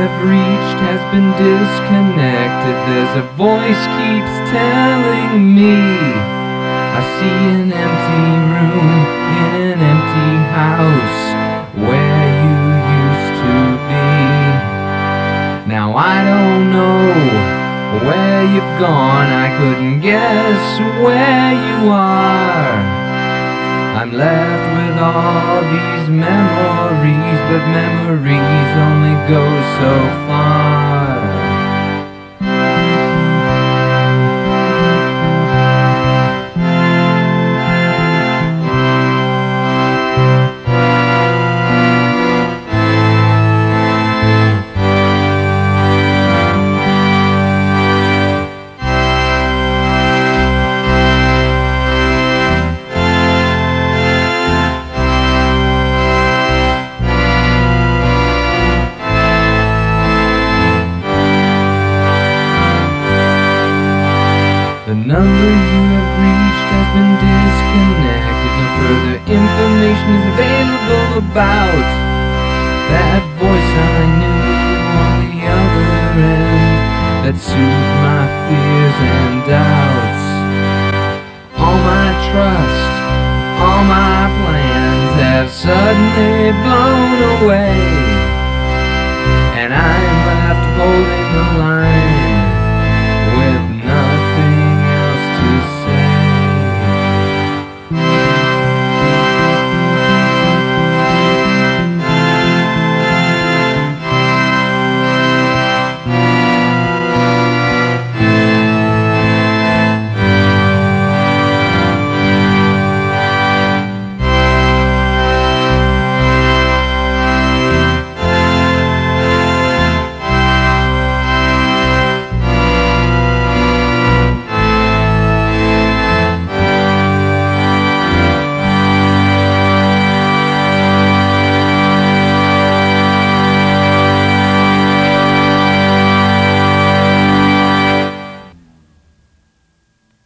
I've reached has been disconnected. There's a voice keeps telling me I see an empty room in an empty house where you used to be. Now I don't know where you've gone, I couldn't guess where you are. I'm left with all these memories, but memories only go so far. The number you have reached has been disconnected. No further information is available about that voice I knew on the other end that soothed my fears and doubts. All my trust, all my plans have suddenly blown away, and I'm left holding the line